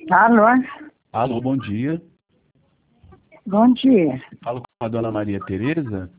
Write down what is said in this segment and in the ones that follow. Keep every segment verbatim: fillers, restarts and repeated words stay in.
Alô? Alô, bom dia. Bom dia. Falo com a dona Maria Tereza.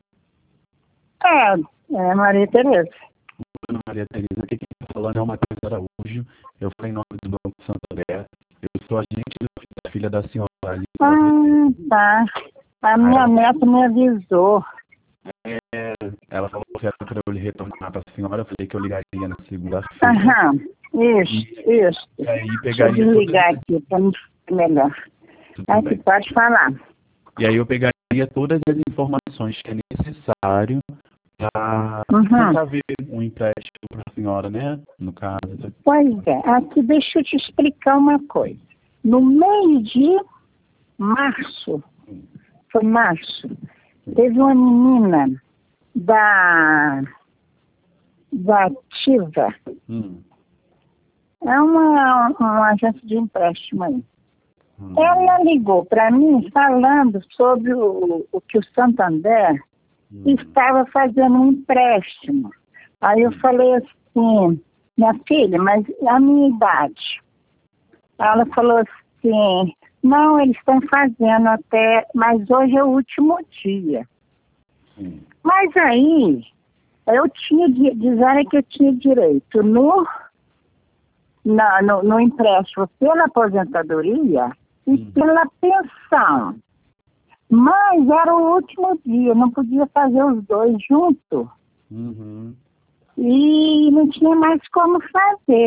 É, é Maria Tereza. Dona Maria Tereza, aqui quem está falando é o Matheus Araújo. Eu falo em nome do Banco Santander. Eu sou agente da filha da senhora ali. Ah, tá. A minha neta me avisou. É, ela falou que era para eu lhe retornar para a senhora. Eu falei que eu ligaria na segunda-feira. Aham, isso, E isso. aí Deixa eu pegaria desligar todas... aqui para me ficar melhor. Tudo Aí bem. você pode falar. E aí eu pegaria todas as informações que é necessário para Uhum. tentar ver um empréstimo para a senhora, né? No caso. Pois é, aqui deixa eu te explicar uma coisa. No mês de março, foi março, teve uma menina da, da Ativa, Hum. é uma, uma agência de empréstimo aí. Hum. Ela ligou para mim falando sobre o, o que o Santander Hum. estava fazendo um empréstimo. Aí eu falei assim, minha filha, mas a minha idade? Ela falou assim, não, eles estão fazendo até, mas hoje é o último dia. Hum. Mas aí, eu tinha, disseram que eu tinha direito no, na, no, no empréstimo pela aposentadoria e Hum. pela pensão. Mas era o último dia, não podia fazer os dois juntos. Uhum. E não tinha mais como fazer.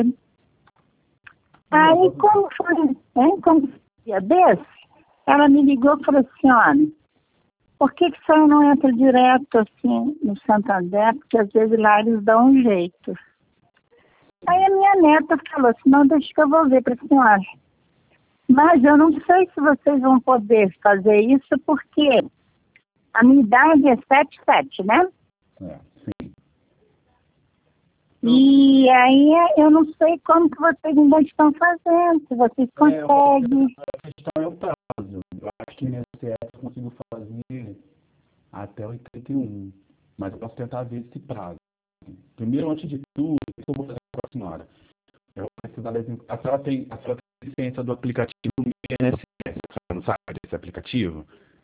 Aí, como foi, hein, como foi um dia desse, ela me ligou e falou assim, olha, por que que você não entra direto assim no Santander? Porque às vezes lá eles dão um jeito. Aí a minha neta falou assim, não, deixa que eu vou ver para a senhora. Mas eu não sei se vocês vão poder fazer isso, porque a minha idade é sete sete, né? É, sim. E aí eu não sei como que vocês ainda estão fazendo, se vocês conseguem. É, a questão é o prazo. Eu acho que nesse I N S S eu consigo fazer até oitenta e um. Mas eu posso tentar ver esse prazo. Primeiro, antes de tudo, o que eu vou fazer com a senhora? Eu vou precisar das... A senhora tem, a senhora tem licença do aplicativo I N S S. A senhora não sabe desse aplicativo?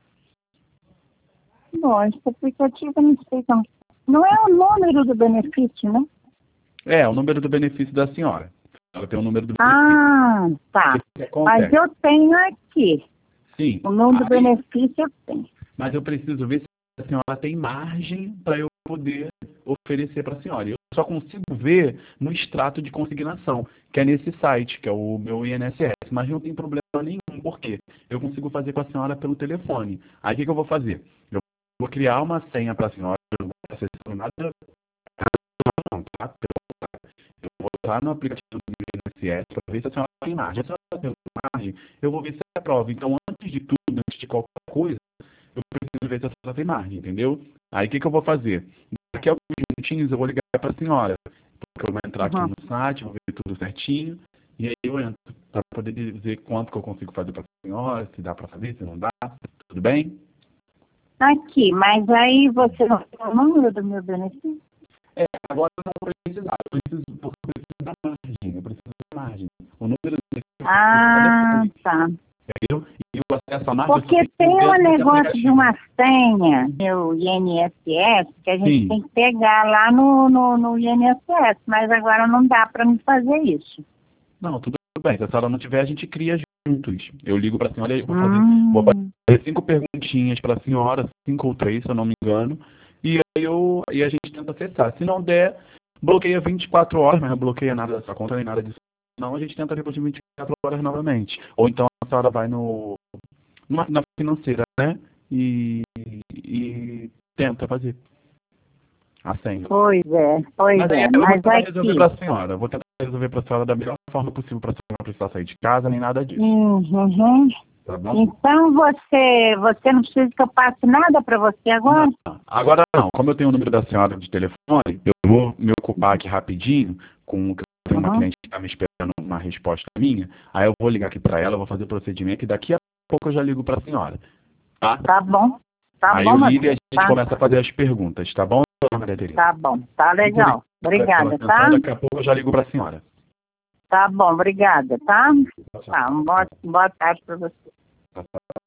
Bom, esse aplicativo eu não sei como. Não é o número do benefício, né? É, o número do benefício da senhora. Ela tem o número do benefício. Ah, tá. O que acontece? Mas eu tenho aqui. Sim. O número do Aí, benefício eu tenho. mas eu preciso ver se a senhora tem margem para eu poder oferecer para a senhora. Eu só consigo ver no extrato de consignação, que é nesse site, que é o meu I N S S. Mas não tem problema nenhum. Por quê? Eu consigo fazer com a senhora pelo telefone. Aí o que, que eu vou fazer? Eu vou criar uma senha para a senhora. Eu não vou acessar nada. Não, tá? Eu vou entrar no aplicativo do I N S S para ver se a senhora tem margem. Se a senhora tem margem, eu vou ver se é prova. Então, antes de tudo, antes de qualquer coisa, eu preciso ver se a senhora tem margem, entendeu? Aí, o que, que eu vou fazer? Daqui a alguns minutinhos, eu vou ligar para a senhora. Porque eu vou entrar aqui Uhum. no site, vou ver tudo certinho. E aí eu entro para poder dizer quanto que eu consigo fazer para a senhora, se dá para fazer, se não dá. Tudo bem? Aqui, mas aí você não tem o número do meu benefício? É, agora eu não vou precisar. Eu preciso, porque eu preciso da margem. Eu preciso da margem. O número do Ah, tá. entendeu? E o acesso à margem... Porque tem um negócio de uma senha, meu I N S S, que a gente Sim. tem que pegar lá no, no, no I N S S, mas agora não dá para me fazer isso. Não, tudo bem. Se a senhora não tiver, a gente cria juntos. Eu ligo para a senhora e vou fazer, Hum. vou fazer cinco perguntinhas para a senhora, cinco ou três, se eu não me engano, e aí eu, e a gente tenta acessar. Se não der, bloqueia vinte e quatro horas, mas não bloqueia nada dessa conta nem nada disso. Não, a gente tenta depois de vinte e quatro horas novamente. Ou então a senhora vai no, numa- na financeira, né? E, e tenta fazer a senha. Pois é, pois Mas aí é, eu vou mas tentar resolver aqui... para a senhora. Eu vou tentar resolver para a senhora da melhor forma possível para a senhora não precisar sair de casa nem nada disso. Uhum. Tá bom? Então você, você não precisa que eu passe nada para você agora? Não, agora não. Como eu tenho o número da senhora de telefone, eu vou me ocupar aqui rapidinho com o que eu tenho uma Uhum. cliente que está me esperando uma resposta minha. Aí eu vou ligar aqui para ela, vou fazer o procedimento e daqui a pouco eu já ligo para a senhora. Tá? Tá bom, tá Aí bom, eu ligo e a Matheus, gente tá? começa a fazer as perguntas, tá bom, dona Maria Tereza? Tá bom, tá legal. Muito obrigado pela Obrigada, atenção. tá? Daqui a pouco eu já ligo para a senhora. Tá bom, obrigada, tá? Tá, uma boa, boa tarde para você.